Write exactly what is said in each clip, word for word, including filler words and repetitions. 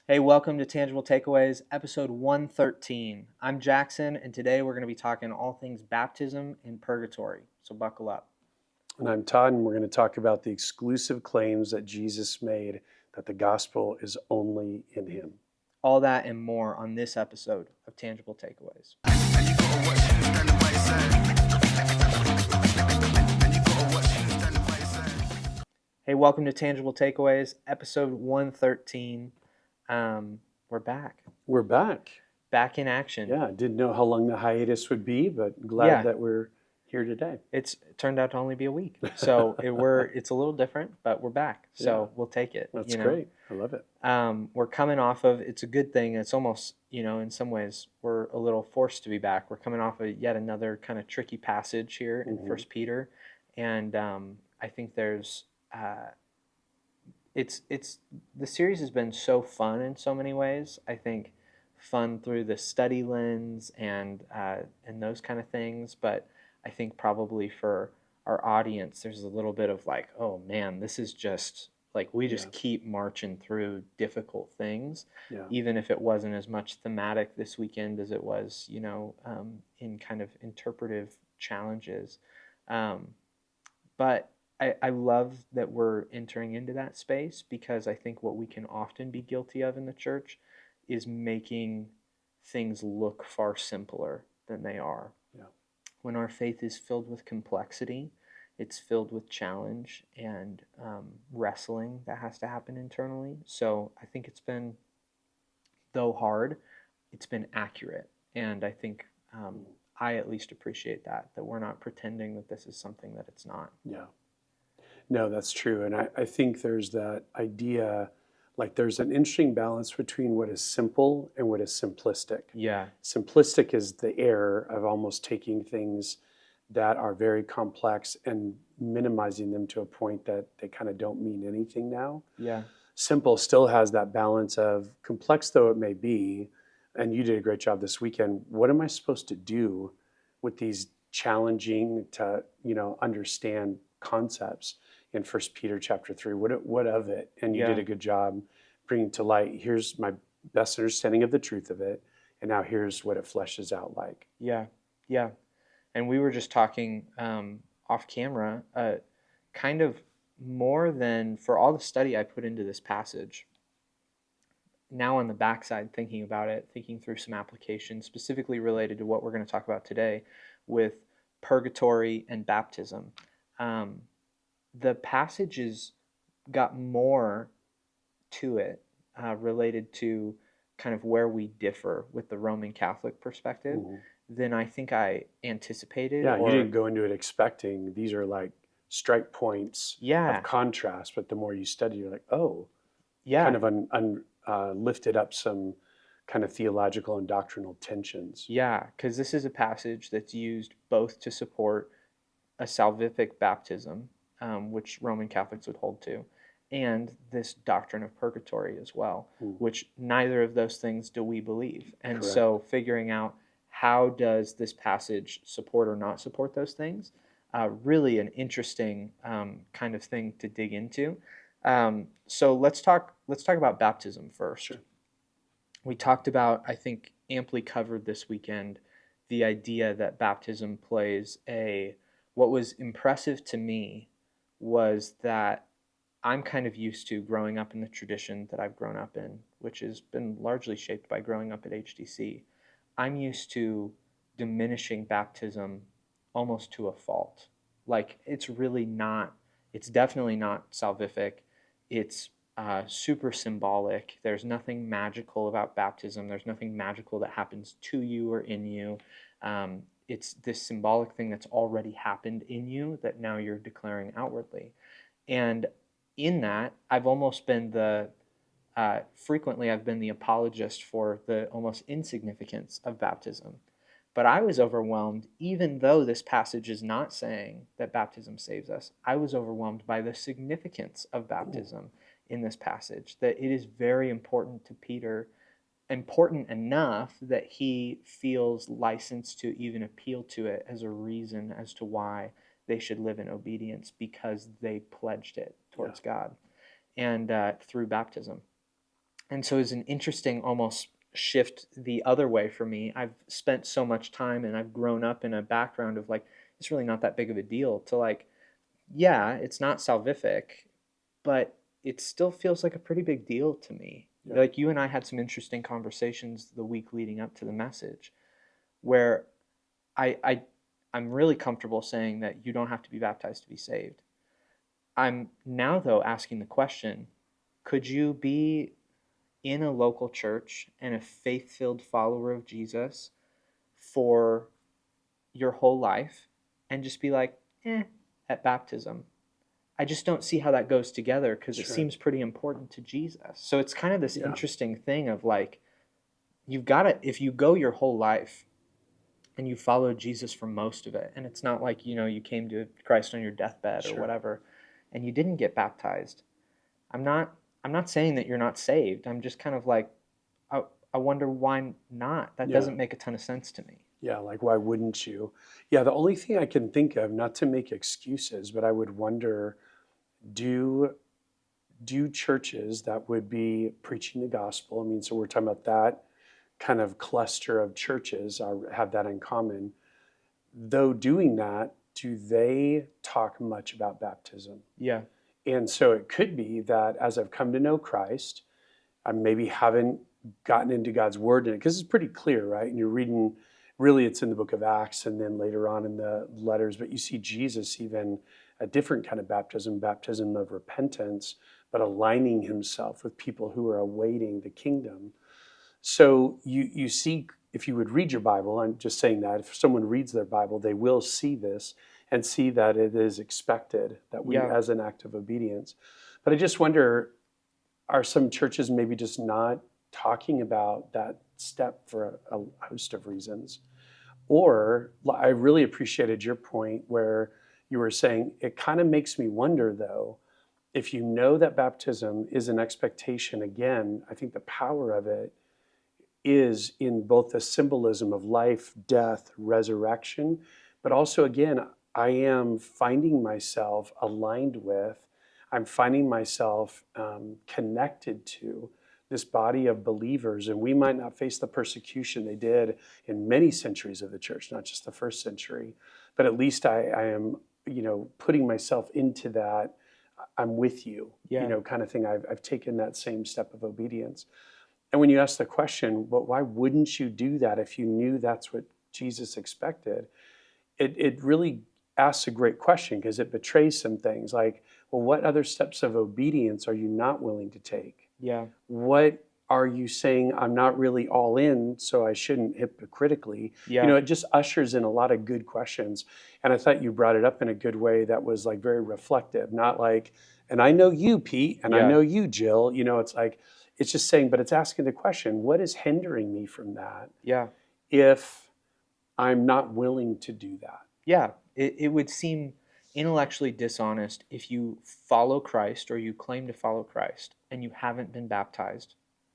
Hey, welcome to Tangible Takeaways, episode one thirteen. I'm Jackson, and today we're going to be talking all things baptism and purgatory. So buckle up. And I'm Todd, and we're going to talk about the exclusive claims that Jesus made that the gospel is only in him. All that and more on this episode of Tangible Takeaways. Hey, welcome to Tangible Takeaways, episode one thirteen. Um, we're back. We're back. Back in action. Yeah, didn't know how long the hiatus would be, but glad Yeah. that we're here today. It's it turned out to only be a week. So it, we're it's a little different, but we're back. So Yeah. we'll take it. That's you know? great. I love it. Um, we're coming off of, it's a good thing. It's almost, you know, in some ways, we're a little forced to be back. We're coming off of yet another kind of tricky passage here in Mhm. First Peter. And um, I think there's, uh, it's, it's, the series has been so fun in so many ways. I think fun through the study lens and, uh, and those kind of things. But I think probably for our audience, there's a little bit of like, oh man, this is just, like we just Yeah. keep marching through difficult things, Yeah. even if it wasn't as much thematic this weekend as it was, you know, um, in kind of interpretive challenges. Um, but I, I love that we're entering into that space, because I think what we can often be guilty of in the church is making things look far simpler than they are. Yeah. When our faith is filled with complexity, it's filled with challenge and um, wrestling that has to happen internally. So I think it's been, though hard, it's been accurate. And I think um, I at least appreciate that, that we're not pretending that this is something that it's not. Yeah. No, that's true. And I, I think there's that idea, like there's an interesting balance between what is simple and what is simplistic. Yeah. Simplistic is the error of almost taking things that are very complex and minimizing them to a point that they kind of don't mean anything now. Yeah. Simple still has that balance of, complex though it may be, and you did a great job this weekend, what am I supposed to do with these challenging to, you know, understand concepts in First Peter chapter three? What, what of it? And you Yeah. did a good job bringing to light, here's my best understanding of the truth of it, and now here's what it fleshes out like. Yeah. Yeah. And we were just talking um, off camera, uh, kind of more than for all the study I put into this passage. Now on the backside, thinking about it, thinking through some applications specifically related to what we're going to talk about today with purgatory and baptism. Um, the passages got more to it uh, related to kind of where we differ with the Roman Catholic perspective Mhm. than I think I anticipated. Yeah, or, you didn't go into it expecting these are like strike points Yeah. of contrast, but the more you study, you're like, oh, Yeah. kind of un, un, uh, lifted up some kind of theological and doctrinal tensions. Yeah, because this is a passage that's used both to support a salvific baptism, um, which Roman Catholics would hold to, and this doctrine of purgatory as well, Mm. which neither of those things do we believe. And Correct. so figuring out how does this passage support or not support those things, uh, really an interesting um, kind of thing to dig into. Um, so let's talk. Let's talk about baptism first. Sure. We talked about, I think, amply covered this weekend, the idea that baptism plays a. What was impressive to me was that I'm kind of used to growing up in the tradition that I've grown up in, which has been largely shaped by growing up at H D C. I'm used to diminishing baptism almost to a fault. Like, it's really not, it's definitely not salvific. It's uh, super symbolic. There's nothing magical about baptism. There's nothing magical that happens to you or in you. Um, it's this symbolic thing that's already happened in you that now you're declaring outwardly. And in that, I've almost been the, uh, frequently I've been the apologist for the almost insignificance of baptism. But I was overwhelmed, even though this passage is not saying that baptism saves us, I was overwhelmed by the significance of baptism in this passage, that it is very important to Peter, important enough that he feels licensed to even appeal to it as a reason as to why they should live in obedience, because they pledged it towards Yeah. God and uh, through baptism. And so it's an interesting almost shift the other way for me. I've spent so much time and I've grown up in a background of like, it's really not that big of a deal to like, yeah, it's not salvific, but it still feels like a pretty big deal to me. Yeah. Like you and I had some interesting conversations the week leading up to the message where I, I I'm really comfortable saying that you don't have to be baptized to be saved. I'm now though asking the question, could you be in a local church and a faith-filled follower of Jesus for your whole life and just be like, eh, at baptism? I just don't see how that goes together because it Sure. seems pretty important to Jesus. So it's kind of this Yeah. interesting thing of like, you've got to, if you go your whole life and you follow Jesus for most of it, and it's not like, you know, you came to Christ on your deathbed or Sure. whatever, and you didn't get baptized, I'm not, I'm not saying that you're not saved. I'm just kind of like, I, I wonder why not? That Yeah. doesn't make a ton of sense to me. Yeah, like why wouldn't you? Yeah, the only thing I can think of, not to make excuses, but I would wonder, do do churches that would be preaching the gospel, I mean, so we're talking about that kind of cluster of churches are, have that in common. Though doing that, do they talk much about baptism? Yeah. And so it could be that as I've come to know Christ, I maybe haven't gotten into God's word in it because it's pretty clear, right? And you're reading, really, it's in the book of Acts and then later on in the letters, but you see Jesus even a different kind of baptism, baptism of repentance, but aligning himself with people who are awaiting the kingdom. So you you see, if you would read your Bible, I'm just saying that if someone reads their Bible, they will see this and see that it is expected that we, Yeah. as an act of obedience. But I just wonder, are some churches maybe just not talking about that step for a, a host of reasons? Or I really appreciated your point where you were saying, it kind of makes me wonder though, if you know that baptism is an expectation, again, I think the power of it is in both the symbolism of life, death, resurrection, but also, again, I am finding myself aligned with, I'm finding myself um, connected to this body of believers, and we might not face the persecution they did in many centuries of the church, not just the first century, but at least I, I am, you know, putting myself into that, I'm with you, Yeah. you know, kind of thing. I've, I've taken that same step of obedience. And when you ask the question, but why wouldn't you do that if you knew that's what Jesus expected? It, it really asks a great question because it betrays some things like, well, what other steps of obedience are you not willing to take? Yeah. What are you saying I'm not really all in, so I shouldn't hypocritically? Yeah. You know, it just ushers in a lot of good questions. And I thought you brought it up in a good way that was like very reflective, not like, and I know you, Pete, and I Yeah. know you, Jill. You know, it's like, it's just saying, but it's asking the question, what is hindering me from that Yeah. if I'm not willing to do that? Yeah. It, it would seem intellectually dishonest if you follow Christ or you claim to follow Christ and you haven't been baptized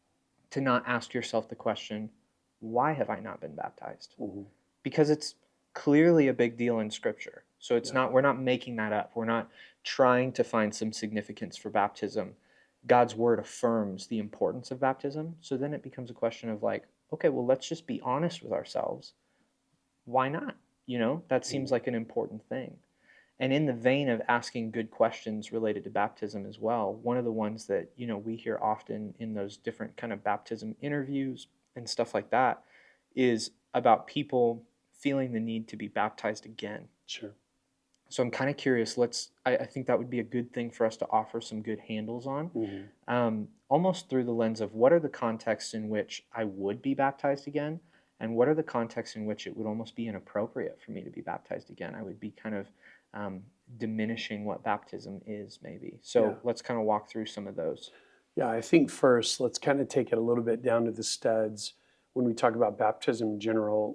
to not ask yourself the question, why have I not been baptized? Mhm. Because it's clearly a big deal in Scripture. So it's Yeah. not, we're not making that up. We're not trying to find some significance for baptism. God's word affirms the importance of baptism. So then it becomes a question of like, okay, well, let's just be honest with ourselves. Why not? You know, that seems Mhm. like an important thing. And in the vein of asking good questions related to baptism as well, one of the ones that, you know, we hear often in those different kind of baptism interviews and stuff like that is about people feeling the need to be baptized again. Sure. So I'm kind of curious. Let's. I, I think that would be a good thing for us to offer some good handles on, Mhm. um, almost through the lens of what are the contexts in which I would be baptized again, and what are the contexts in which it would almost be inappropriate for me to be baptized again. I would be kind of um, diminishing what baptism is, maybe. So Yeah. let's kind of walk through some of those. Yeah, I think first, let's kind of take it a little bit down to the studs. When we talk about baptism in general,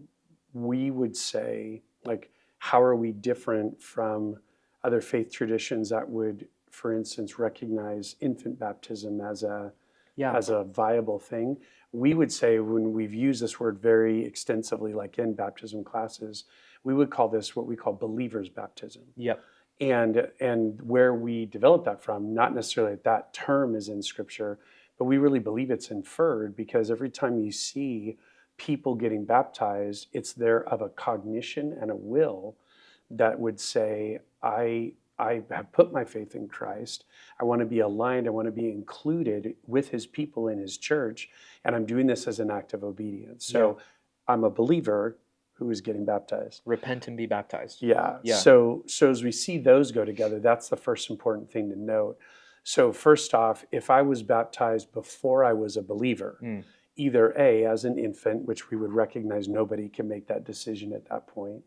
we would say, like, how are we different from other faith traditions that would, for instance, recognize infant baptism as a Yeah. as a viable thing? We would say, when we've used this word very extensively, like in baptism classes, we would call this what we call believer's baptism. Yep. And and where we develop that from, not necessarily that that term is in Scripture, but we really believe it's inferred because every time you see people getting baptized, it's there of a cognition and a will that would say, I I have put my faith in Christ. I want to be aligned. I want to be included with his people in his church. And I'm doing this as an act of obedience. So Yeah. I'm a believer who is getting baptized. Repent and be baptized. Yeah. Yeah. So so as we see those go together, that's the first important thing to note. So first off, if I was baptized before I was a believer, Mm. either A, as an infant, which we would recognize nobody can make that decision at that point,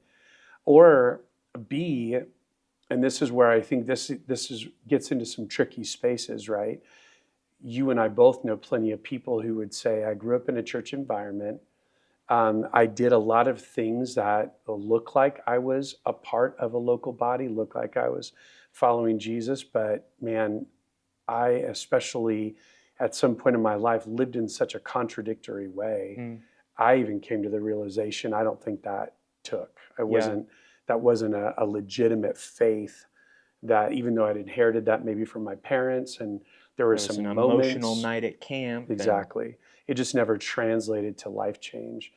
or B, and this is where I think this this is gets into some tricky spaces, right? You and I both know plenty of people who would say, I grew up in a church environment. Um, I did a lot of things that look like I was a part of a local body, look like I was following Jesus, but man, I especially at some point in my life lived in such a contradictory way. Mm. I even came to the realization I don't think that took. I Yeah. wasn't that wasn't a, a legitimate faith that even though I'd inherited that maybe from my parents and there were There was some an moments. emotional night at camp. and- Exactly. It just never translated to life change.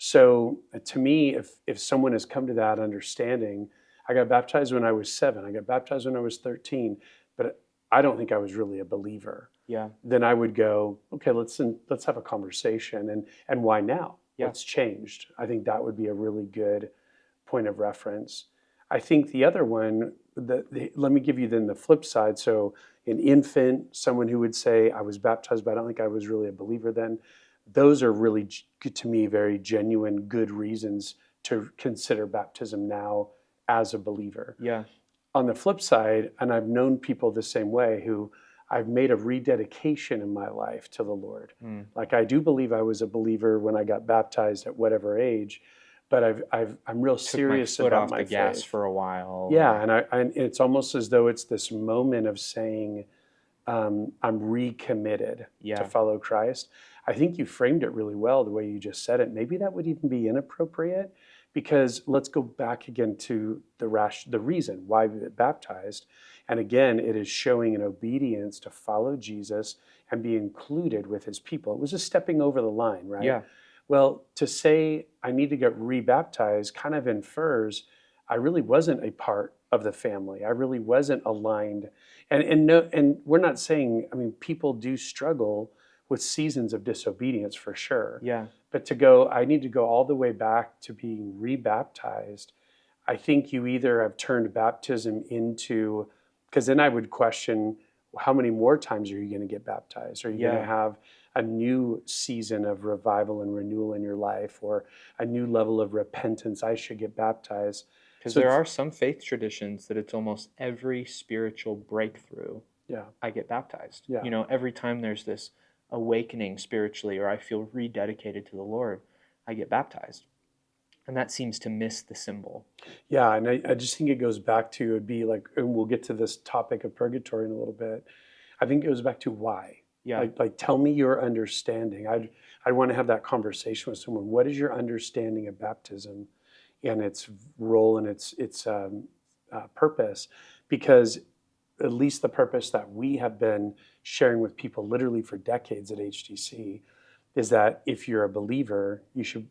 So uh, to me, if if someone has come to that understanding, I got baptized when I was seven. I got baptized when I was thirteen, but I don't think I was really a believer. Yeah. Then I would go, okay, let's let's have a conversation, and and why now? Yeah. What's changed? I think that would be a really good point of reference. I think the other one, the, the, let me give you then the flip side. So an infant, someone who would say, I was baptized, but I don't think I was really a believer then. Those are really, to me, very genuine, good reasons to consider baptism now as a believer. Yeah. On the flip side, and I've known people the same way who I've made a rededication in my life to the Lord. Mm. Like I do believe I was a believer when I got baptized at whatever age, but I've, I've I'm real Took serious my foot about off my the gas faith. for a while. Yeah, and I and it's almost as though it's this moment of saying, um, I'm recommitted Yeah. to follow Christ. I think you framed it really well the way you just said it. Maybe that would even be inappropriate because let's go back again to the rash, the reason why we get baptized. And again, it is showing an obedience to follow Jesus and be included with his people. It was just stepping over the line, right? Yeah. Well, to say I need to get rebaptized kind of infers I really wasn't a part of the family. I really wasn't aligned. And and no and we're not saying, I mean, people do struggle with seasons of disobedience for sure. Yeah. But to go, I need to go all the way back to being rebaptized. I think you either have turned baptism into, because then I would question, how many more times are you going to get baptized? Are you going Yeah. to have a new season of revival and renewal in your life, or a new level of repentance? I should get baptized. Because So there it's- are some faith traditions that it's almost every spiritual breakthrough, Yeah, I get baptized. Yeah. You know, every time there's this awakening spiritually or I feel rededicated to the Lord, I get baptized. And that seems to miss the symbol. yeah, and I, I just think it goes back to, it'd be like, and we'll get to this topic of purgatory in a little bit. I think it goes back to why. Yeah. Like, like tell me your understanding. I'd, I want to have that conversation with someone. What is your understanding of baptism and its role and its its um, uh, purpose? Because at least the purpose that we have been sharing with people literally for decades at H T C is that if you're a believer, you should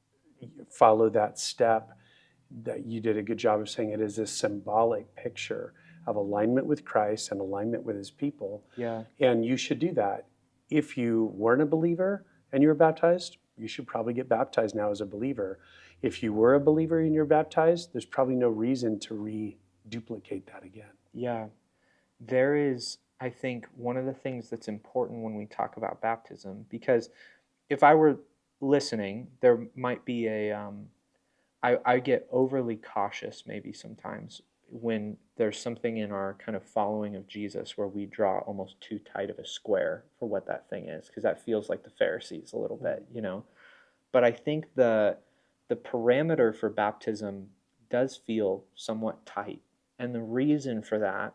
follow that step that you did a good job of saying. It is this symbolic picture of alignment with Christ and alignment with his people. Yeah. And you should do that. If you weren't a believer and you were baptized, you should probably get baptized now as a believer. If you were a believer and you're baptized, there's probably no reason to re-duplicate that again. Yeah. There is, I think, one of the things that's important when we talk about baptism, because if I were listening, there might be a, um, I, I get overly cautious maybe sometimes when there's something in our kind of following of Jesus where we draw almost too tight of a square for what that thing is, because that feels like the Pharisees a little bit, you know. But I think the the parameter for baptism does feel somewhat tight. And the reason for that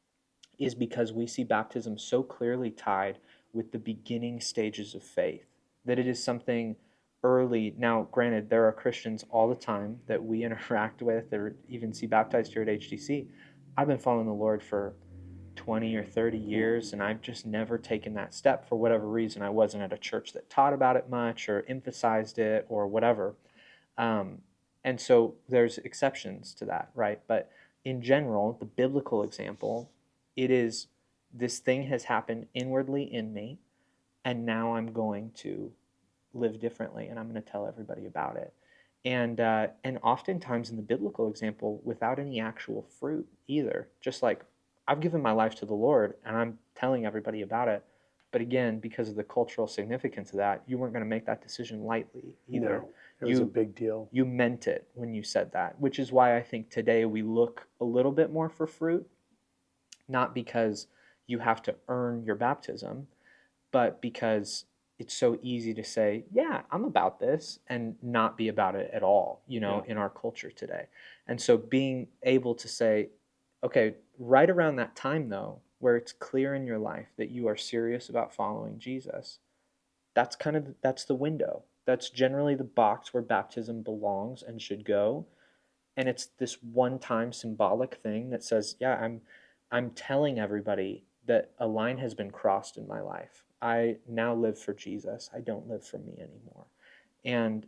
is because we see baptism so clearly tied with the beginning stages of faith, that it is something early. Now, granted, there are Christians all the time that we interact with or even see baptized here at H T C. I've been following the Lord for twenty or thirty years, and I've just never taken that step for whatever reason. I wasn't at a church that taught about it much or emphasized it or whatever. Um, and so there's exceptions to that, right? But in general, the biblical example, it is this thing has happened inwardly in me, and now I'm going to live differently, and I'm going to tell everybody about it. And uh, and oftentimes in the biblical example, without any actual fruit either, just like I've given my life to the Lord, and I'm telling everybody about it. But again, because of the cultural significance of that, you weren't going to make that decision lightly either. No, it was a You big deal. you meant it when you said that, which is why I think today we look a little bit more for fruit, not because you have to earn your baptism, but because it's so easy to say, yeah, I'm about this and not be about it at all, you know, Yeah. in our culture today. And so being able to say, okay, right around that time though, where it's clear in your life that you are serious about following Jesus, that's kind of that's the window. That's generally the box where baptism belongs and should go. And it's this one-time symbolic thing that says, yeah, I'm I'm telling everybody that a line has been crossed in my life. I now live for Jesus. I don't live for me anymore. And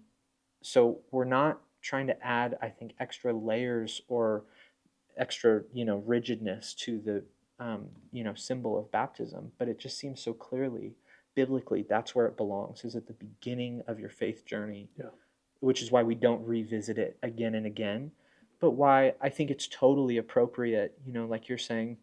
so we're not trying to add, I think, extra layers or extra, you know, rigidness to the, um, you know, symbol of baptism, but it just seems so clearly, biblically, that's where it belongs, is at the beginning of your faith journey, Yeah. which is why we don't revisit it again and again, but why I think it's totally appropriate, you know, like you're saying.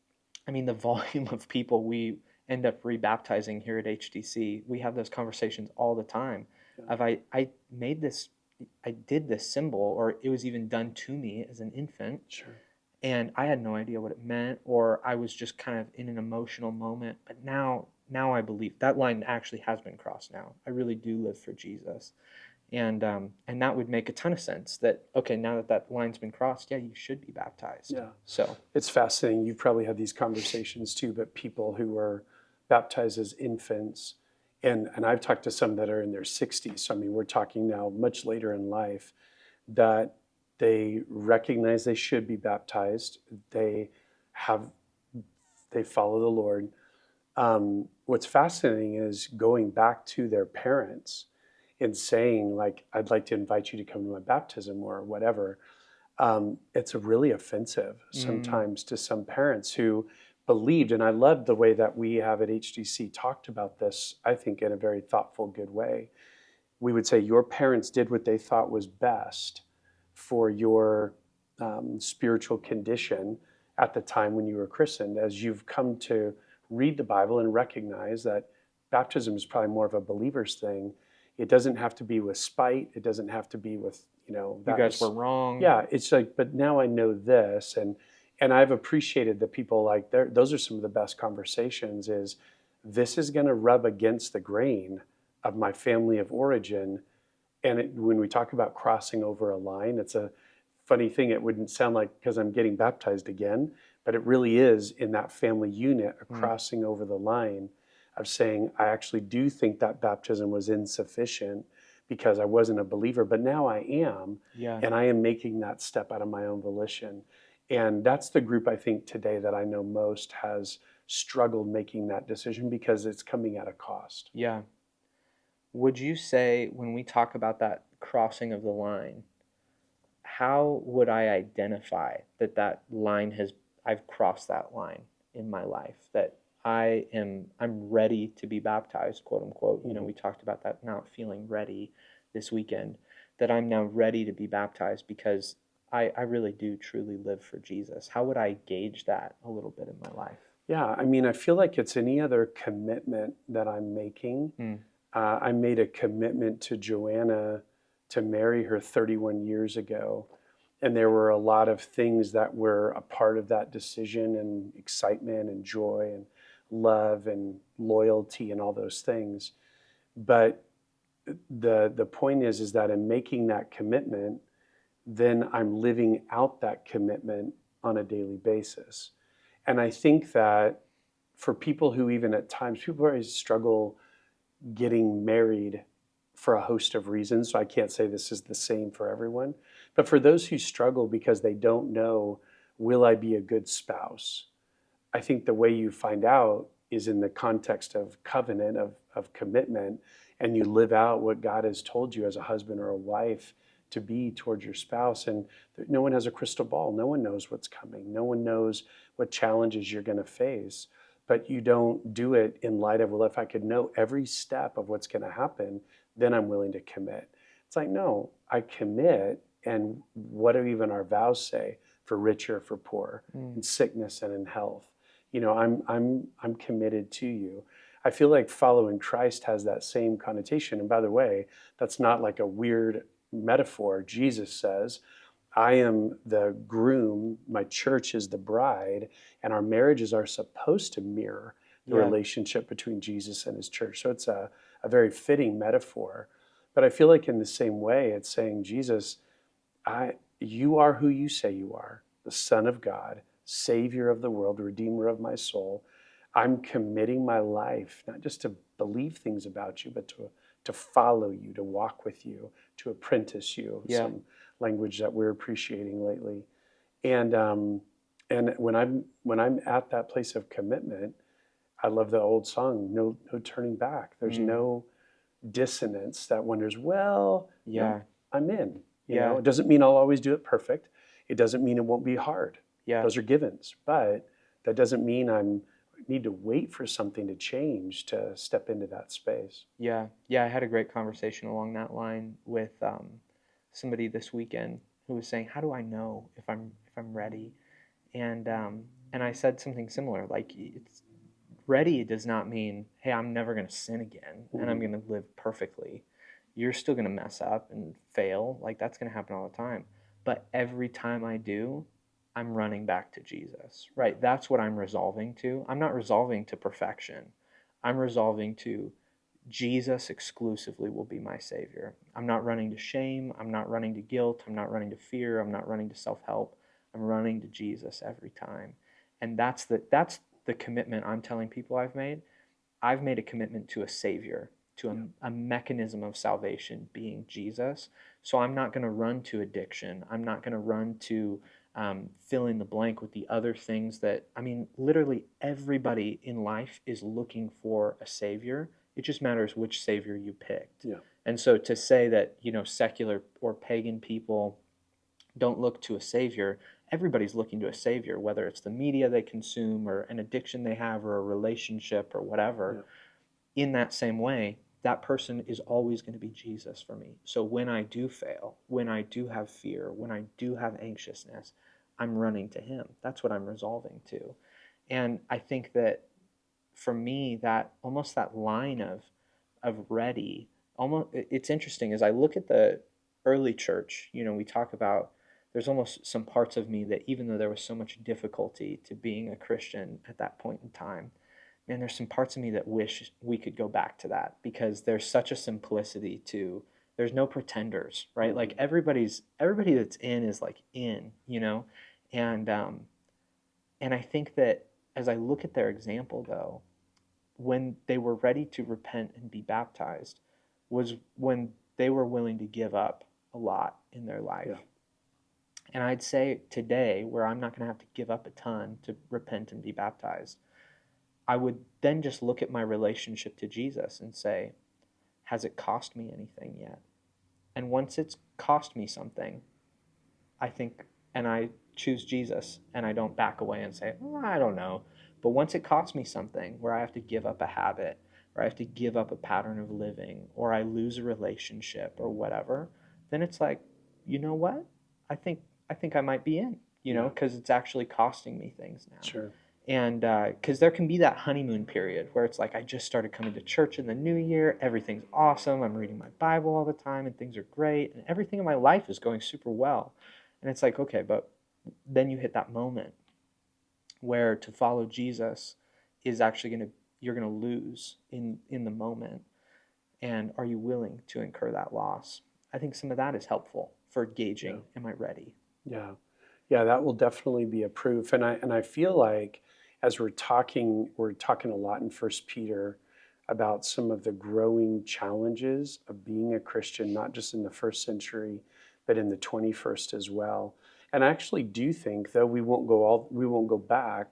I mean, the volume of people we end up rebaptizing here at H D C, we have those conversations all the time. Yeah. Of I, I made this, I did this symbol, or it was even done to me as an infant, Sure. and I had no idea what it meant, or I was just kind of in an emotional moment. But now, now I believe that line actually has been crossed. Now I really do live for Jesus, and um, and that would make a ton of sense. That okay, now that that line's been crossed, yeah, you should be baptized. Yeah. So It's fascinating. You've probably had these conversations too, but people who were baptized as infants, and, and I've talked to some that are in their sixties. So, I mean, we're talking now much later in life, that they recognize they should be baptized. They have, they follow the Lord. Um, what's fascinating is going back to their parents and saying, like, I'd like to invite you to come to my baptism or whatever. Um, it's really offensive mm, sometimes to some parents who believed, and I love the way that we have at H D C talked about this, I think in a very thoughtful, good way. We would say your parents did what they thought was best for your um, spiritual condition at the time when you were christened. As you've come to read the Bible and recognize that baptism is probably more of a believer's thing, it doesn't have to be with spite. It doesn't have to be with, you know, you that guys was, were wrong. yeah, it's like, but now I know this, and and I've appreciated that people like there. Those are some of the best conversations. Is this is going to rub against the grain of my family of origin, and it, when we talk about crossing over a line, it's a funny thing. It wouldn't sound like because I'm getting baptized again, but it really is in that family unit, a Mm. crossing over the line of saying, I actually do think that baptism was insufficient because I wasn't a believer, but now I am, Yeah. and I am making that step out of my own volition. And that's the group I think today that I know most has struggled making that decision because it's coming at a cost. Yeah. Would you say when we talk about that crossing of the line, how would I identify that that line has, I've crossed that line in my life, that I am, I'm ready to be baptized, quote unquote. You know, we talked about that not feeling ready this weekend, that I'm now ready to be baptized because I, I really do truly live for Jesus. How would I gauge that a little bit in my life? Yeah, I mean, I feel like it's any other commitment that I'm making. Mm. Uh, I made a commitment to Joanna to marry her thirty-one years ago. And there were a lot of things that were a part of that decision, and excitement and joy and love and loyalty and all those things. But the the point is, is that in making that commitment, then I'm living out that commitment on a daily basis. And I think that for people who even at times, people always struggle getting married for a host of reasons. So I can't say this is the same for everyone. But for those who struggle because they don't know, will I be a good spouse? I think the way you find out is in the context of covenant, of, of commitment, and you live out what God has told you as a husband or a wife to be towards your spouse. And no one has a crystal ball. No one knows what's coming. No one knows what challenges you're going to face. But you don't do it in light of, well, if I could know every step of what's going to happen, then I'm willing to commit. It's like, no, I commit. And what do even our vows say? For rich or for poor, Mm. in sickness and in health. You know, I'm I'm I'm committed to you. I feel like following Christ has that same connotation. And by the way, that's not like a weird metaphor. Jesus says, I am the groom, my church is the bride, and our marriages are supposed to mirror the Yeah. relationship between Jesus and his church. So it's a, a very fitting metaphor. But I feel like in the same way, it's saying, Jesus, I you are who you say you are, the Son of God, Savior of the world, Redeemer of my soul. I'm committing my life, not just to believe things about you, but to, to follow you, to walk with you, to apprentice you, Yeah. some language that we're appreciating lately. And um, and when I'm when I'm at that place of commitment, I love the old song, no no turning back. There's Mm. no dissonance that wonders, well, Yeah. no, I'm in. You Yeah. know, it doesn't mean I'll always do it perfect. It doesn't mean it won't be hard. Yeah. Those are givens. But that doesn't mean I'm need to wait for something to change to step into that space. Yeah, yeah, I had a great conversation along that line with um, somebody this weekend who was saying, "How do I know if I'm if I'm ready?" And um, and I said something similar, like it's ready does not mean, "Hey, I'm never going to sin again and I'm Mhm. going to live perfectly." You're still going to mess up and fail, like that's going to happen all the time. But every time I do, I'm running back to Jesus, right? That's what I'm resolving to. I'm not resolving to perfection. I'm resolving to Jesus exclusively will be my Savior. I'm not running to shame. I'm not running to guilt. I'm not running to fear. I'm not running to self-help. I'm running to Jesus every time. And that's the that's the commitment I'm telling people I've made. I've made a commitment to a Savior, to a, a mechanism of salvation being Jesus. So I'm not going to run to addiction. I'm not going to run to um, fill in the blank with the other things that, I mean, literally everybody in life is looking for a Savior. It just matters which Savior you picked. Yeah. And so to say that, you know, secular or pagan people don't look to a Savior, everybody's looking to a Savior, whether it's the media they consume or an addiction they have or a relationship or whatever. Yeah. In that same way, that person is always going to be Jesus for me. So when I do fail, when I do have fear, when I do have anxiousness, I'm running to him. That's what I'm resolving to. And I think that for me, that almost that line of of ready, almost it's interesting as I look at the early church, you know, we talk about there's almost some parts of me that even though there was so much difficulty to being a Christian at that point in time, man, there's some parts of me that wish we could go back to that because there's such a simplicity to there's no pretenders, right? Mm-hmm. Like everybody's everybody that's in is like in, you know? And um and I think that as I look at their example though, when they were ready to repent and be baptized was when they were willing to give up a lot in their life. Yeah. And I'd say today, where I'm not going to have to give up a ton to repent and be baptized, I would then just look at my relationship to Jesus and say, has it cost me anything yet? And once it's cost me something, I think, and I choose Jesus and I don't back away and say, oh, I don't know. But once it costs me something where I have to give up a habit or I have to give up a pattern of living or I lose a relationship or whatever, then it's like, you know what? I think I think I might be in, you know, because yeah. It's actually costing me things now. Sure. And because uh, there can be that honeymoon period where it's like I just started coming to church in the new year. Everything's awesome. I'm reading my Bible all the time and things are great. And everything in my life is going super well. And it's like, okay, but then you hit that moment where to follow Jesus is actually going to, you're going to lose in, in the moment. And are you willing to incur that loss? I think some of that is helpful for gauging, yeah. Am I ready? Yeah. Yeah, that will definitely be a proof. And I and I feel like as we're talking, we're talking a lot in First Peter about some of the growing challenges of being a Christian, not just in the first century, but in the twenty-first as well. And I actually do think, though we won't go all we won't go back,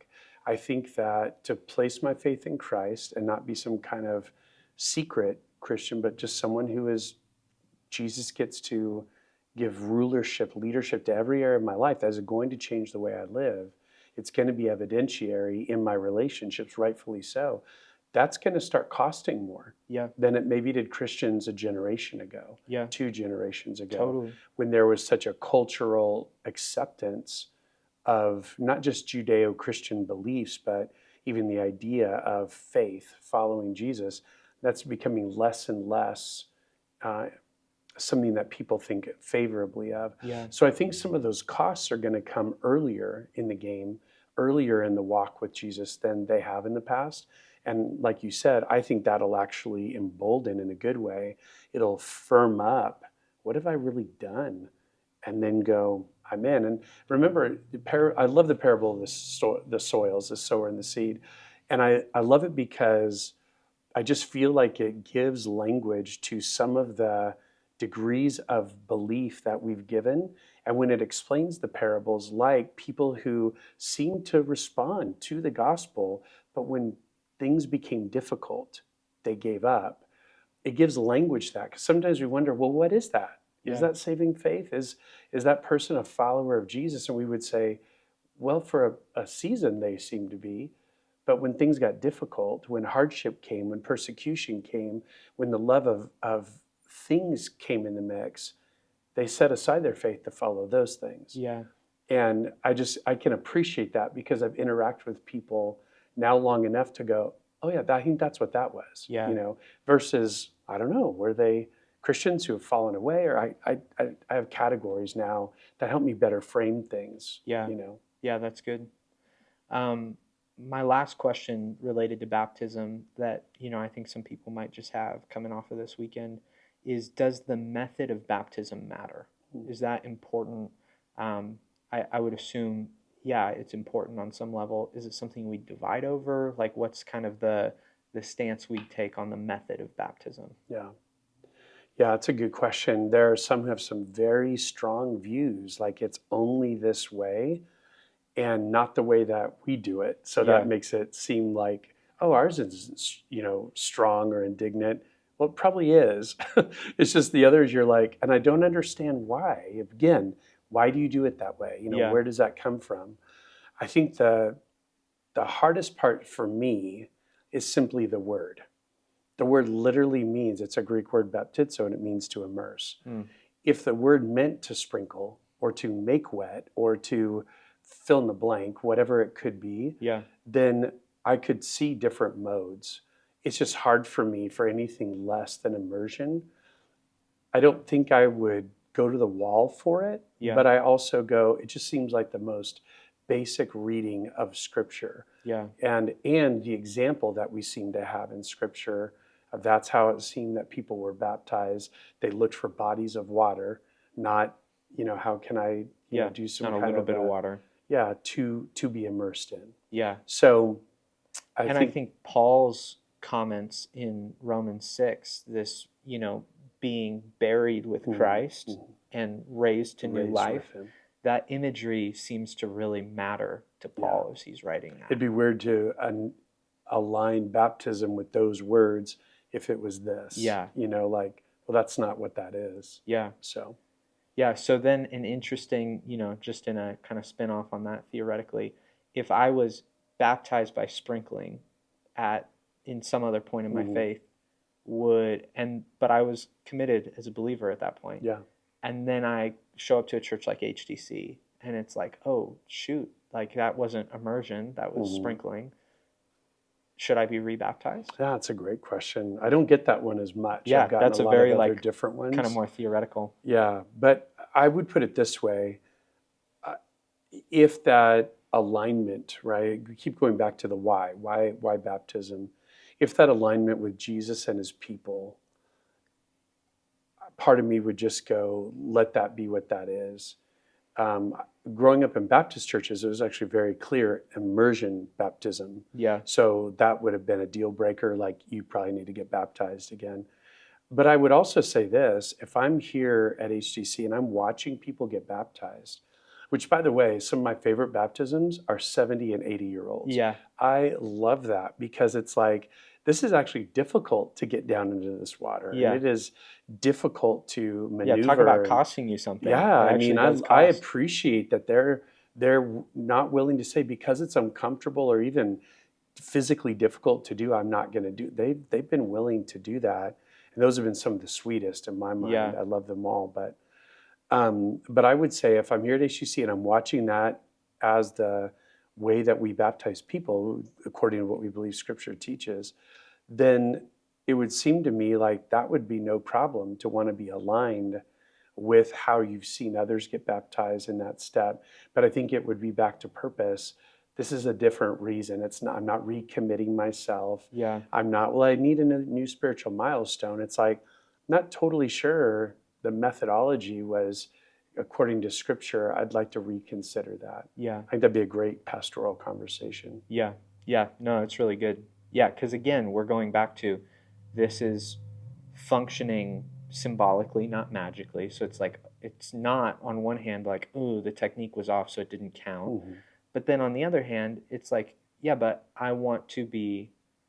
I think that to place my faith in Christ and not be some kind of secret Christian, but just someone who is, Jesus gets to give rulership, leadership to every area of my life that is going to change the way I live. It's going to be evidentiary in my relationships, rightfully so. That's going to start costing more Yeah. than it maybe did Christians a generation ago, Yeah. two generations ago, Totally. when there was such a cultural acceptance of not just Judeo-Christian beliefs, but even the idea of faith, following Jesus. That's becoming less and less uh, something that people think favorably of. Yeah. So I think some of those costs are going to come earlier in the game, earlier in the walk with Jesus than they have in the past. And like you said, I think that'll actually embolden in a good way. It'll firm up, what have I really done? And then go, I'm in. And remember, the par- I love the parable of the, so- the soils, the sower and the seed. And I, I love it because I just feel like it gives language to some of the degrees of belief that we've given. And when it explains the parables, like people who seem to respond to the gospel, but when things became difficult, they gave up. It gives language to that, because sometimes we wonder, well, what is that? Is Yeah. that saving faith? Is is that person a follower of Jesus? And we would say, well, for a, a season they seem to be, but when things got difficult, when hardship came, when persecution came, when the love of, of things came in the mix, they set aside their faith to follow those things. Yeah. And I just, I can appreciate that because I've interacted with people now long enough to go, oh yeah, I think that's what that was. Yeah. You know, versus, I don't know, were they Christians who have fallen away? Or I, I, I I have categories now that help me better frame things. Yeah. You know, Yeah, that's good. Um, my last question related to baptism that, you know, I think some people might just have coming off of this weekend is, does the method of baptism matter? Hmm. Is that important? Um, I, I would assume, yeah, it's important on some level. Is it something we divide over? Like, what's kind of the the stance we take on the method of baptism? yeah. Yeah, it's a good question. There are some who have some very strong views, like it's only this way and not the way that we do it. So Yeah. that makes it seem like, oh, ours is, you know, strong or indignant. Well, it probably is. It's just the others you're like, and I don't understand why. Again, why do you do it that way? You know, Yeah. where does that come from? I think the the hardest part for me is simply the word. The word literally means, it's a Greek word baptizo, and it means to immerse. Mm. If the word meant to sprinkle or to make wet or to fill in the blank, whatever it could be, Yeah. then I could see different modes. It's just hard for me for anything less than immersion. I don't think I would go to the wall for it, Yeah. but I also go, it just seems like the most basic reading of Scripture. Yeah. And and the example that we seem to have in Scripture, uh, that's how it seemed that people were baptized. They looked for bodies of water, not, you know, how can I, you Yeah. know, do some Not a kind little of bit of a- water. yeah, to to be immersed in. Yeah. So I and think, I think Paul's comments in Romans six, this, you know, being buried with Mhm, Christ mhm. and raised to new raised life, with him. that imagery seems to really matter to Paul Yeah. as he's writing that. It'd be weird to un- align baptism with those words if it was this. Yeah. You know, like, well, that's not what that is. Yeah. So, Yeah. So then an interesting, you know, just in a kind of spin off on that theoretically, if I was baptized by sprinkling at in some other point in my Mhm. faith, would and but I was committed as a believer at that point. yeah. And then I show up to a church like H T C and it's like, oh shoot, like that wasn't immersion, that was Mhm. sprinkling. Should I be rebaptized? Yeah, that's a great question. I don't get that one as much. Yeah, I've gotten that's a a lot very, of other like, different ones. Kind of more theoretical. Yeah, but I would put it this way. Uh, if that alignment, right, we keep going back to the why, why, why baptism? If that alignment with Jesus and his people, part of me would just go, let that be what that is. Um, growing up in Baptist churches, it was actually very clear immersion baptism. Yeah. So that would have been a deal breaker, like you probably need to get baptized again. But I would also say this, if I'm here at H T C and I'm watching people get baptized, which, by the way, some of my favorite baptisms are seventy and eighty year olds. Yeah. I love that because it's like, this is actually difficult to get down into this water. Yeah. And it is difficult to maneuver. Yeah, talk about and- costing you something. Yeah, It I actually mean, I, does I cost. appreciate that they're they're not willing to say, because it's uncomfortable or even physically difficult to do, I'm not going to do. They've they've been willing to do that, and those have been some of the sweetest in my mind. Yeah. I love them all, but um, but I would say if I'm here at H C C and I'm watching that as the way that we baptize people according to what we believe Scripture teaches, then it would seem to me like that would be no problem to want to be aligned with how you've seen others get baptized in that step. But I think it would be back to purpose. This is a different reason. It's not, I'm not recommitting myself. Yeah. I'm not, well, I need a new spiritual milestone. It's like, I'm not totally sure the methodology was according to Scripture. I'd like to reconsider that. Yeah. I think that'd be a great pastoral conversation. Yeah. Yeah. No, it's really good. Yeah, because again, we're going back to this is functioning symbolically, not magically. So it's like, it's not on one hand like, ooh, the technique was off, so it didn't count. Mm-hmm. But then on the other hand, it's like, yeah, but I want to be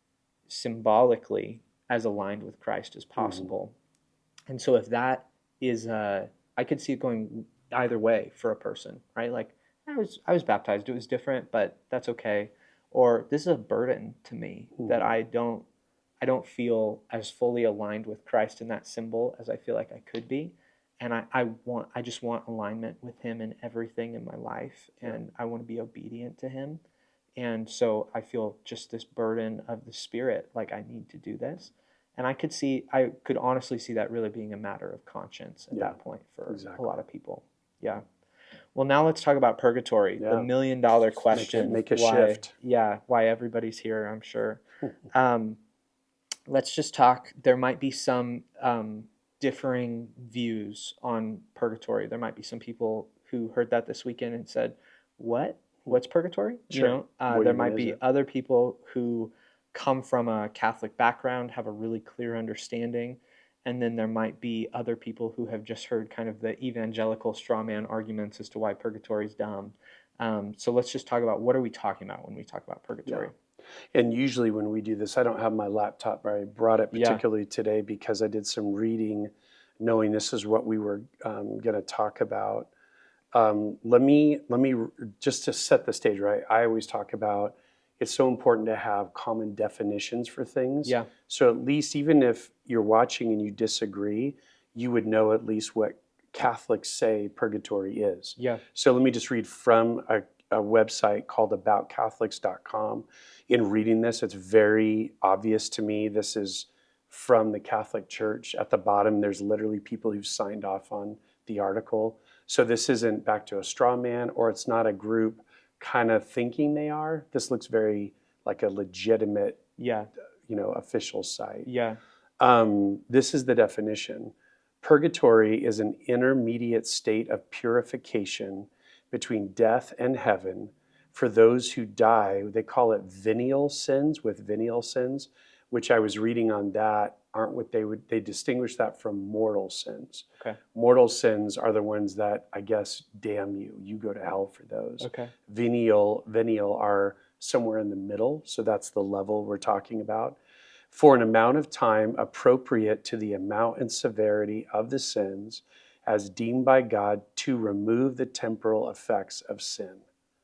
symbolically as aligned with Christ as possible. Mm-hmm. And so if that is, uh, I could see it going either way for a person, right? Like, I was I was baptized, it was different, but that's okay. Or this is a burden to me mm-hmm. that I don't I don't feel as fully aligned with Christ in that symbol as I feel like I could be. And I, I want I just want alignment with him in everything in my life, and I want to be obedient to him. And so I feel just this burden of the Spirit, like I need to do this. And I could see I could honestly see that really being a matter of conscience at yeah, that point for exactly. a lot of people. Yeah. Well, now let's talk about purgatory, yeah. the million dollar question. Make, it, make a why, shift. Yeah, why everybody's here, I'm sure. um, let's just talk. There might be some um, differing views on purgatory. There might be some people who heard that this weekend and said, "What? What's purgatory?" Sure. You know, uh, there might be other people who come from a Catholic background, have a really clear understanding. And then there might be other people who have just heard kind of the evangelical straw man arguments as to why purgatory is dumb. Um, so let's just talk about, what are we talking about when we talk about purgatory? Yeah. And usually when we do this, I don't have my laptop, but I brought it particularly yeah. today because I did some reading knowing this is what we were um, going to talk about. Um, let me, let me, just to set the stage, right? I always talk about it's so important to have common definitions for things. Yeah. So at least even if you're watching and you disagree, you would know at least what Catholics say purgatory is. Yeah. So let me just read from a, a website called about catholics dot com. In reading this, it's very obvious to me this is from the Catholic Church. At the bottom, there's literally people who've signed off on the article. So this isn't back to a straw man, or it's not a group kind of thinking they are. This looks very like a legitimate, yeah, you know, official site. Yeah. Um, this is the definition. Purgatory is an intermediate state of purification between death and heaven for those who die. They call it venial sins, with venial sins, which I was reading on that aren't what they would, they distinguish that from mortal sins. Okay. Mortal sins are the ones that I guess damn you. You go to hell for those. Okay. Venial, venial are somewhere in the middle, so that's the level we're talking about. For an amount of time appropriate to the amount and severity of the sins as deemed by God to remove the temporal effects of sin.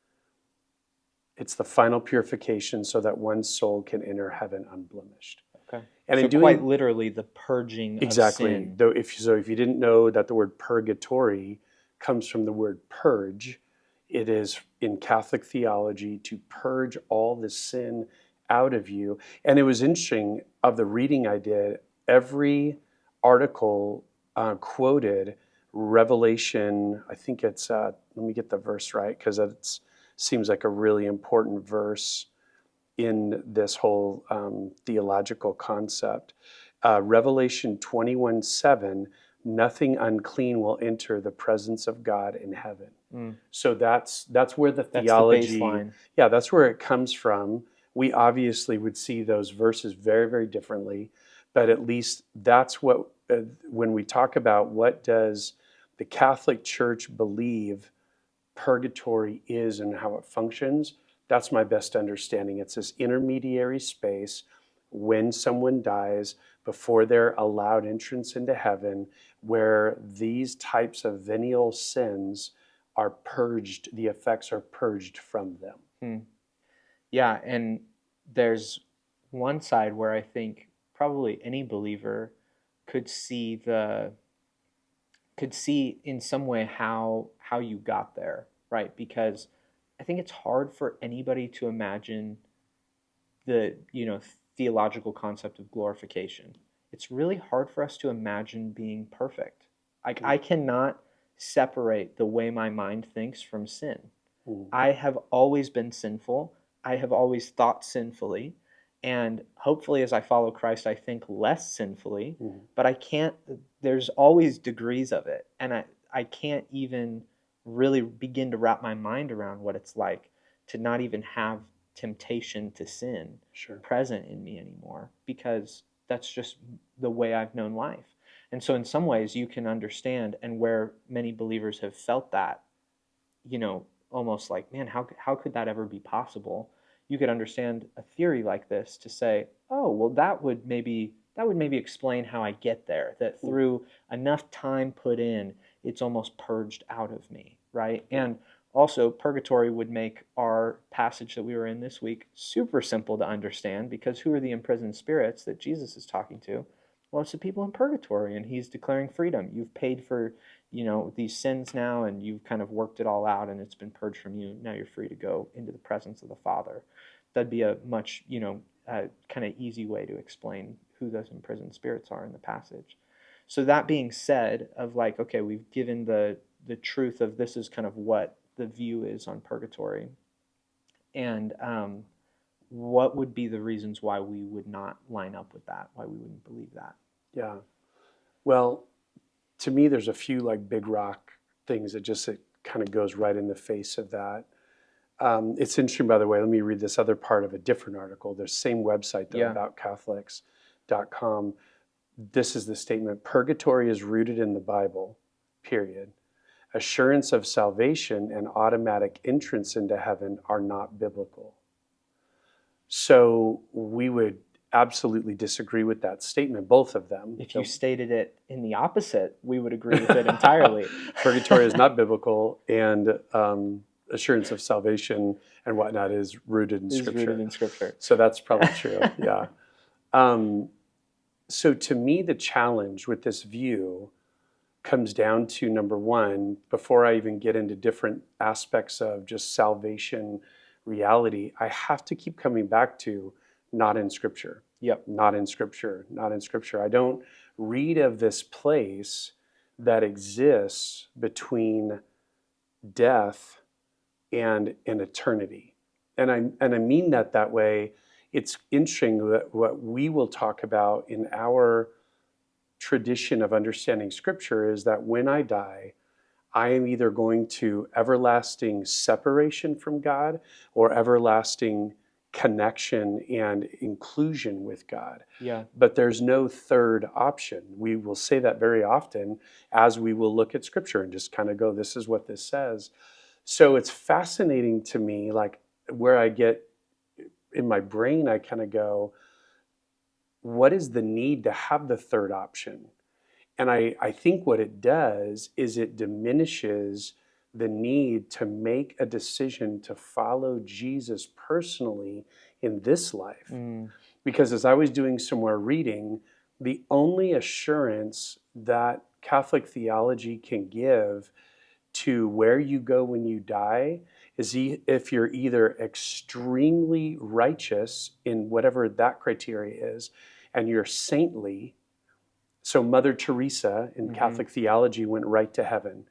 It's the final purification so that one's soul can enter heaven unblemished. Okay. And so in doing, quite literally the purging exactly. of sin. Though if so if you didn't know that the word purgatory comes from the word purge, it is in Catholic theology to purge all the sin out of you. And it was interesting, of the reading I did, every article uh, quoted Revelation, I think it's, uh, let me get the verse right, because it seems like a really important verse in this whole um, theological concept. Uh, Revelation twenty-one seven, nothing unclean will enter the presence of God in heaven. Mm. So that's that's where the that's theology, the baseline. Yeah, that's where it comes from. We obviously would see those verses very, very differently, but at least that's what, uh, when we talk about what does the Catholic Church believe purgatory is and how it functions, that's my best understanding. It's this intermediary space when someone dies before they're allowed entrance into heaven, where these types of venial sins are purged, the effects are purged from them. Hmm. Yeah, and there's one side where I think probably any believer could see the could see in some way how how you got there, right? Because I think it's hard for anybody to imagine the, you know, theological concept of glorification. It's really hard for us to imagine being perfect. Like I cannot separate the way my mind thinks from sin. Mm. I have always been sinful. I have always thought sinfully. And hopefully, as I follow Christ, I think less sinfully. Mm. But I can't, there's always degrees of it. And I, I can't even really begin to wrap my mind around what it's like to not even have temptation to sin Sure. present in me anymore, because that's just the way I've known life. And so in some ways you can understand, and where many believers have felt that, you know, almost like, man, how how could that ever be possible? You could understand a theory like this to say, oh, well, that would maybe that would maybe explain how I get there, that through enough time put in, it's almost purged out of me, right? And also, purgatory would make our passage that we were in this week super simple to understand, because who are the imprisoned spirits that Jesus is talking to? Well, it's the people in purgatory, and he's declaring freedom. You've paid for, you know, these sins now, and you've kind of worked it all out, and it's been purged from you. Now you're free to go into the presence of the Father. That'd be a much, you know, uh, kind of easy way to explain who those imprisoned spirits are in the passage. So that being said, of like, okay, we've given the the truth of this is kind of what the view is on purgatory, and um, what would be the reasons why we would not line up with that, why we wouldn't believe that? Yeah. Well, to me, there's a few like big rock things that just, it kind of goes right in the face of that. Um, it's interesting, by the way, let me read this other part of a different article. There's same website, though, Yeah. about Catholics dot com. This is the statement: purgatory is rooted in the Bible, period. Assurance of salvation and automatic entrance into heaven are not biblical. So we would absolutely disagree with that statement, both of them. If you stated it in the opposite, we would agree with it entirely. Purgatory is not biblical, and um, assurance of salvation and whatnot is rooted in Is Scripture. rooted in Scripture. So that's probably true, yeah. Um, so to me, the challenge with this view comes down to, number one, before I even get into different aspects of just salvation reality, I have to keep coming back to not in Scripture. Yep. Not in Scripture, not in Scripture. I don't read of this place that exists between death and an eternity. And I, and I mean that that way. It's interesting that what we will talk about in our tradition of understanding Scripture is that when I die, I am either going to everlasting separation from God or everlasting connection and inclusion with God. Yeah. But there's no third option. We will say that very often as we will look at Scripture and just kind of go, this is what this says. So it's fascinating to me, like where I get in my brain, I kind of go, what is the need to have the third option? And I, I think what it does is it diminishes the need to make a decision to follow Jesus personally in this life. Mm. Because as I was doing some more reading, the only assurance that Catholic theology can give to where you go when you die is if you're either extremely righteous in whatever that criteria is, and you're saintly. So Mother Teresa in mm-hmm. Catholic theology went right to heaven.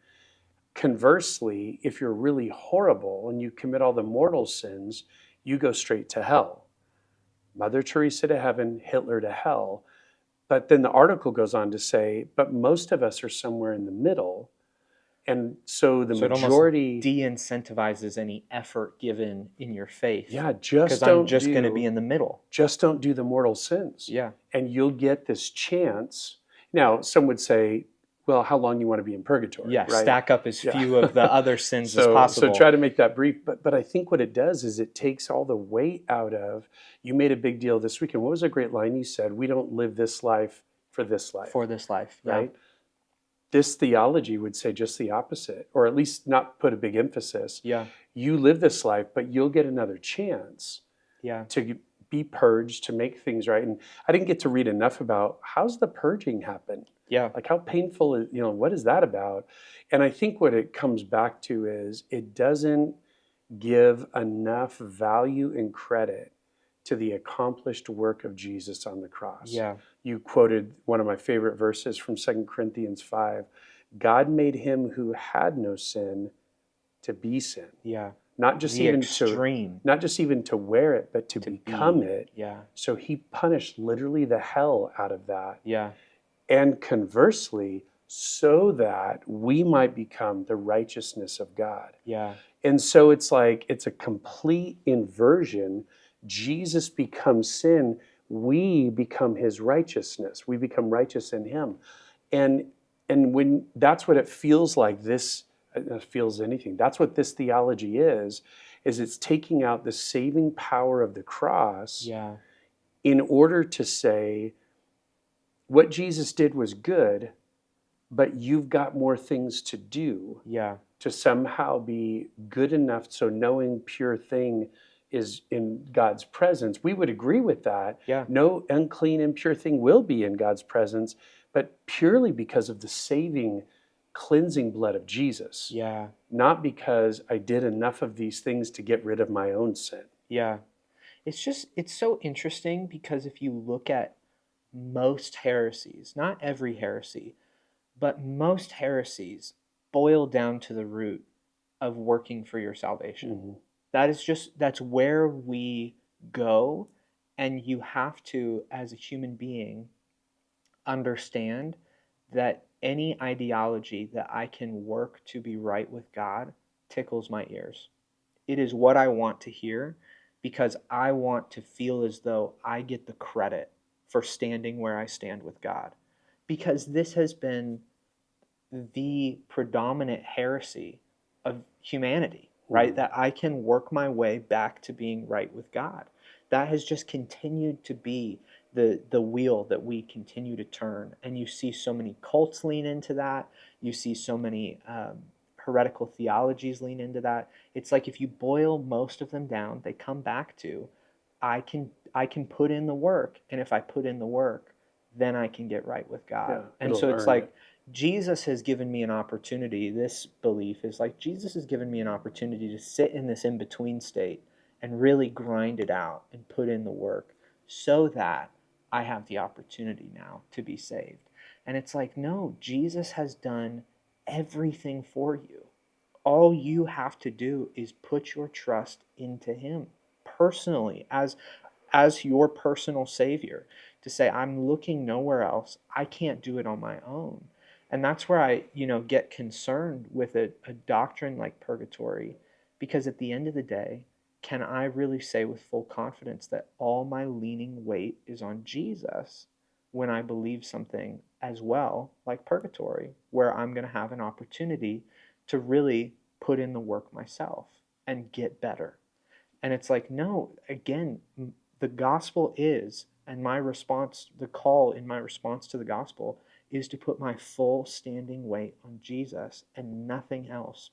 Conversely, if you're really horrible and you commit all the mortal sins, you go straight to hell. Mother Teresa to heaven, Hitler to hell. But then the article goes on to say, but most of us are somewhere in the middle. And so the so majority it de-incentivizes any effort given in your faith. Yeah, just because I'm just going to be in the middle. Just don't do the mortal sins. Yeah. And you'll get this chance. Now, some would say, well, how long you want to be in purgatory, Yeah, right? stack up as Yeah. few of the other sins as So, so possible. try to make that brief. But, but I think what it does is it takes all the weight out of, you made a big deal this weekend. What was a great line you said? We don't live this life for this life, For this life, yeah. right? This theology would say just the opposite, or at least not put a big emphasis. Yeah, You live this life, but you'll get another chance yeah, to be purged, to make things right. And I didn't get to read enough about how's the purging happen? yeah, Like how painful is, you know, what is that about? And I think what it comes back to is it doesn't give enough value and credit to the accomplished work of Jesus on the cross. yeah, You quoted one of my favorite verses from Second Corinthians five. God made him who had no sin to be sin. yeah. Not just The even to extreme not just even to wear it, but to, to become be. it. Yeah, So he punished literally the hell out of that. yeah, And conversely, so that we might become the righteousness of God. yeah, And so it's like it's a complete inversion. Jesus becomes sin, we become his righteousness. We become righteous in him. And and when that's what it feels like, this it feels anything. That's what this theology is, is it's taking out the saving power of the cross yeah, in order to say what Jesus did was good, but you've got more things to do yeah, to somehow be good enough so knowing pure thing is in God's presence. We would agree with that. yeah, No unclean, impure thing will be in God's presence, but purely because of the saving, cleansing blood of Jesus, yeah, not because I did enough of these things to get rid of my own sin. yeah. It's just, it's so interesting because if you look at most heresies, not every heresy, but most heresies boil down to the root of working for your salvation. Mm-hmm. That is just, that's where we go. And you have to, as a human being, understand that any ideology that I can work to be right with God tickles my ears. It is what I want to hear because I want to feel as though I get the credit for standing where I stand with God. Because this has been the predominant heresy of humanity, right? Mm-hmm. That I can work my way back to being right with God. That has just continued to be the the wheel that we continue to turn. And you see so many cults lean into that. You see so many um, heretical theologies lean into that. It's like if you boil most of them down, they come back to, I can I can put in the work, and if I put in the work, then I can get right with God. Yeah, and it'll so it's earn like it. Jesus has given me an opportunity. This belief is like Jesus has given me an opportunity to sit in this in between state and really grind it out and put in the work so that I have the opportunity now to be saved. And it's like, no, Jesus has done everything for you. All you have to do is put your trust into him personally as as your personal savior, to say, I'm looking nowhere else. I can't do it on my own. And that's where I, you know, get concerned with a, a doctrine like purgatory, because at the end of the day, can I really say with full confidence that all my leaning weight is on Jesus when I believe something as well like purgatory, where I'm going to have an opportunity to really put in the work myself and get better? And it's like, no, again, the gospel is, and my response, the call in my response to the gospel is to put my full standing weight on Jesus and nothing else.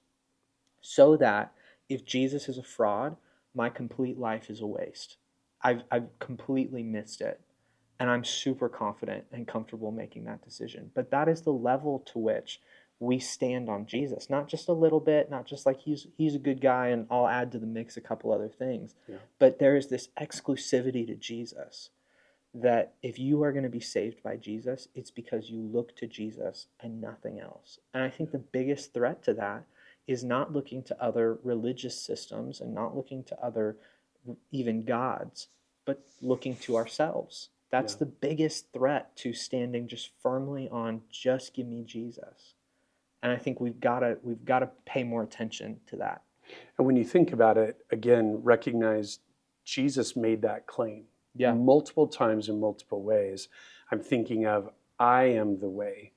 So that if Jesus is a fraud, my complete life is a waste. I've, I've completely missed it. And I'm super confident and comfortable making that decision. But that is the level to which we stand on Jesus. Not just a little bit, not just like he's he's a good guy and I'll add to the mix a couple other things. Yeah. But there is this exclusivity to Jesus that if you are going to be saved by Jesus, it's because you look to Jesus and nothing else. And I think the biggest threat to that is not looking to other religious systems and not looking to other even gods, but looking to ourselves. That's Yeah. the biggest threat to standing just firmly on just give me Jesus. And I think we've got to we've got to pay more attention to that. And when you think about it, again, recognize Jesus made that claim Yeah. multiple times in multiple ways. I'm thinking of, I am the way,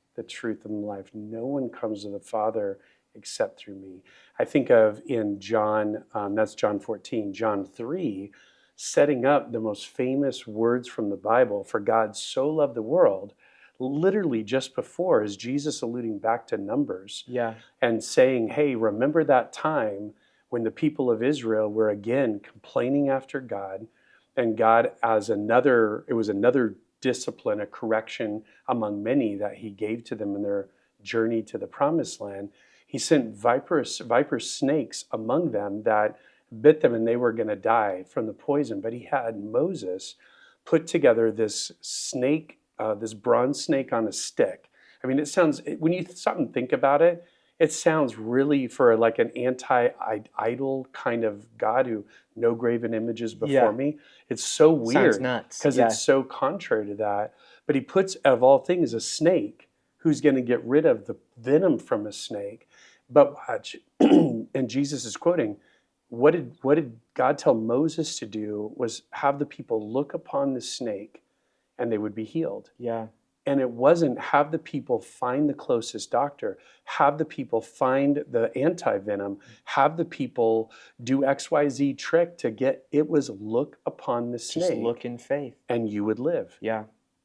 the truth, and the life. No one comes to the Father except through me. I think of in John, um, that's John fourteen, John three, setting up the most famous words from the Bible, for God so loved the world, literally just before is Jesus alluding back to Numbers Yeah. and saying, hey, remember that time when the people of Israel were again complaining after God, and God, as another, it was another discipline, a correction among many that he gave to them in their journey to the promised land. He sent vipers, viper snakes among them that bit them and they were going to die from the poison. But he had Moses put together this snake, uh, this bronze snake on a stick. I mean, it sounds, when you stop and think about it, it sounds really for like an anti-idol kind of God who no graven images before Yeah. me. It's so Sounds weird nuts. because Yeah. it's so contrary to that. But he puts, of all things, a snake who's going to get rid of the venom from a snake. But watch, and Jesus is quoting, what did what did God tell Moses to do was have the people look upon the snake and they would be healed. Yeah. And it wasn't have the people find the closest doctor, have the people find the anti-venom, have the people do X Y Z trick to get, it was look upon the Just snake look in faith. and you would live. Yeah.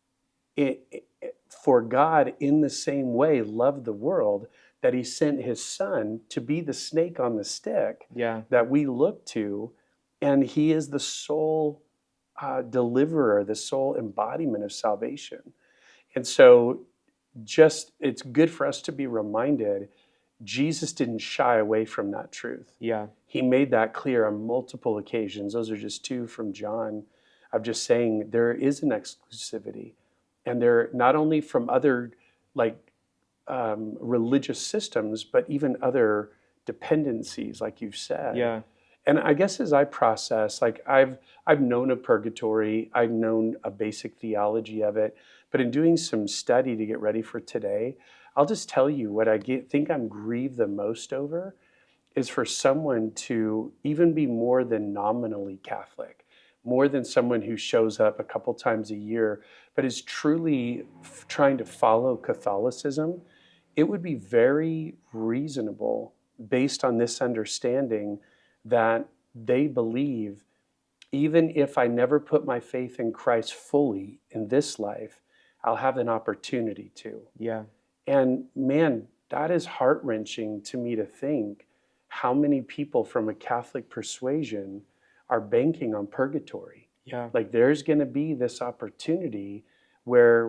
It, it, for God, in the same way, loved the world that he sent his son to be the snake on the stick Yeah. that we look to. And he is the sole uh, deliverer, the sole embodiment of salvation. And so just, it's good for us to be reminded, Jesus didn't shy away from that truth. Yeah. He made that clear on multiple occasions. Those are just two from John, of just saying there is an exclusivity. And they're not only from other like um, religious systems, but even other dependencies, like you've said. Yeah. And I guess as I process, like I've I've known of purgatory, I've known a basic theology of it, but in doing some study to get ready for today, I'll just tell you what I get, think I'm grieved the most over is for someone to even be more than nominally Catholic, more than someone who shows up a couple times a year, but is truly f- trying to follow Catholicism. It would be very reasonable based on this understanding that they believe, even if I never put my faith in Christ fully in this life, I'll have an opportunity to. Yeah. And man, that is heart-wrenching to me to think how many people from a Catholic persuasion are banking on purgatory. Yeah. Like there's going to be this opportunity where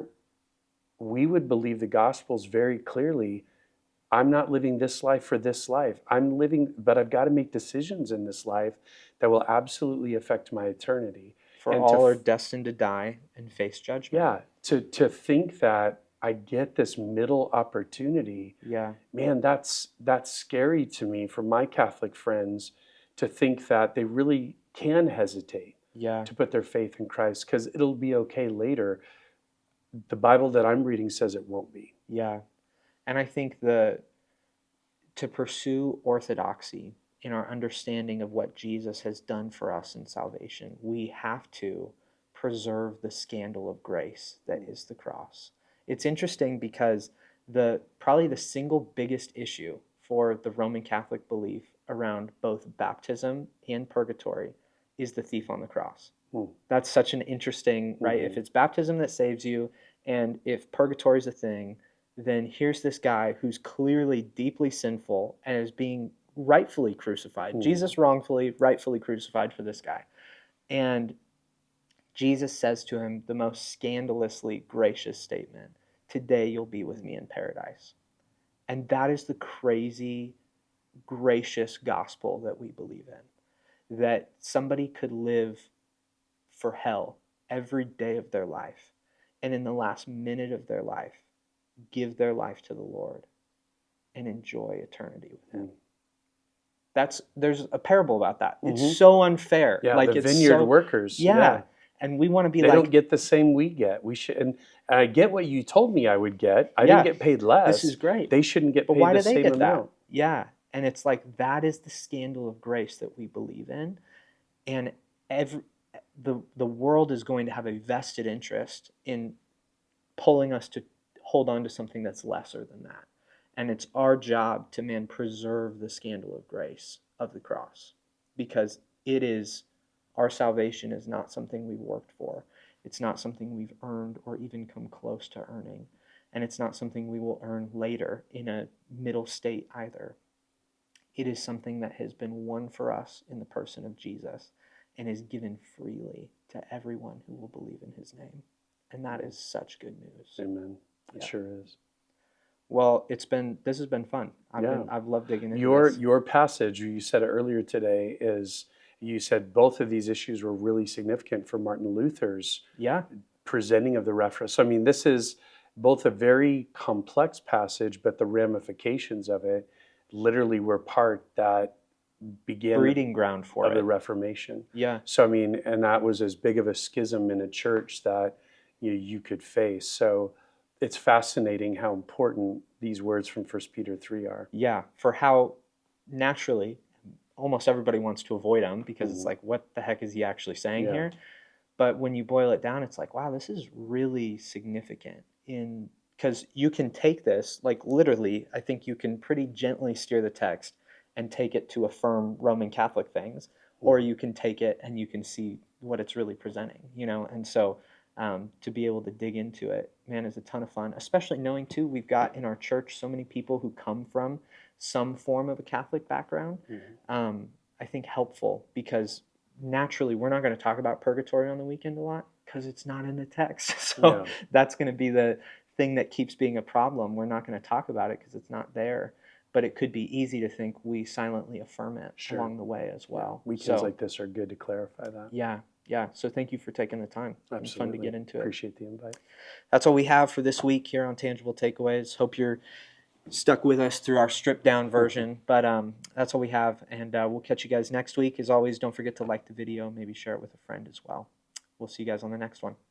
we would believe the Gospels very clearly. I'm not living this life for this life. I'm living, but I've got to make decisions in this life that will absolutely affect my eternity. For And to all are f- destined to die and face judgment. Yeah, to to think that I get this middle opportunity, Yeah. man, that's that's scary to me for my Catholic friends to think that they really can hesitate Yeah. to put their faith in Christ because it'll be okay later. The Bible that I'm reading says it won't be. Yeah. And I think the to pursue orthodoxy in our understanding of what Jesus has done for us in salvation, we have to preserve the scandal of grace that is the cross. It's interesting because the probably the single biggest issue for the Roman Catholic belief around both baptism and purgatory is the thief on the cross. Hmm. That's such an interesting, right? Mhm. If it's baptism that saves you, and if purgatory is a thing, then here's this guy who's clearly deeply sinful and is being rightfully crucified. Hmm. Jesus wrongfully, rightfully crucified for this guy. And Jesus says to him the most scandalously gracious statement, "Today you'll be with me in paradise." And that is the crazy, gracious gospel that we believe in. That somebody could live for hell every day of their life, and in the last minute of their life, give their life to the Lord and enjoy eternity with him. Mm. That's there's a parable about that. Mhm. It's so unfair. Yeah, like the it's vineyard so, workers. yeah. And we want to be They like, don't get the same we get. We should, and, and I get what you told me I would get. I Yeah, didn't get paid less. this is great. They shouldn't get But paid why the do they same get amount. that? Yeah. And it's like that is the scandal of grace that we believe in. And every the the world is going to have a vested interest in pulling us to hold on to something that's lesser than that. And it's our job to, man, preserve the scandal of grace of the cross, because it is, our salvation is not something we've worked for. It's not something we've earned or even come close to earning. And it's not something we will earn later in a middle state either. It is something that has been won for us in the person of Jesus and is given freely to everyone who will believe in his name. And that is such good news. Amen. It Yeah. sure is. Well, it's been, this has been fun. I've Yeah. been, I've loved digging into Your this. your passage, you said it earlier today, is you said both of these issues were really significant for Martin Luther's Yeah. presenting of the reference. So I mean, this is both a very complex passage, but the ramifications of it literally were part that began Breeding ground for of the it. Reformation. Yeah. So I mean, and that was as big of a schism in a church that you know, you could face. So it's fascinating how important these words from First Peter three are. Yeah. For how naturally almost everybody wants to avoid them, because it's Mhm. like, what the heck is he actually saying Yeah. here? But when you boil it down, it's like, wow, this is really significant. In because you can take this, like literally, I think you can pretty gently steer the text and take it to affirm Roman Catholic things, or you can take it and you can see what it's really presenting, you know? And so um, to be able to dig into it, man, is a ton of fun, especially knowing too, we've got in our church so many people who come from some form of a Catholic background. Mhm. Um, I think helpful, because naturally we're not going to talk about purgatory on the weekend a lot because it's not in the text. So Yeah. that's going to be the thing that keeps being a problem. We're not going to talk about it because it's not there. But it could be easy to think we silently affirm it Sure. along the way as well. Weekends So, like this are good to clarify that. yeah, yeah. So thank you for taking the time. It's Absolutely. fun to get into it. Appreciate the invite. That's all we have for this week here on Tangible Takeaways. Hope you're stuck with us through our stripped down version, but um, that's all we have, and uh, we'll catch you guys next week. As always, don't forget to like the video, maybe share it with a friend as well. We'll see you guys on the next one.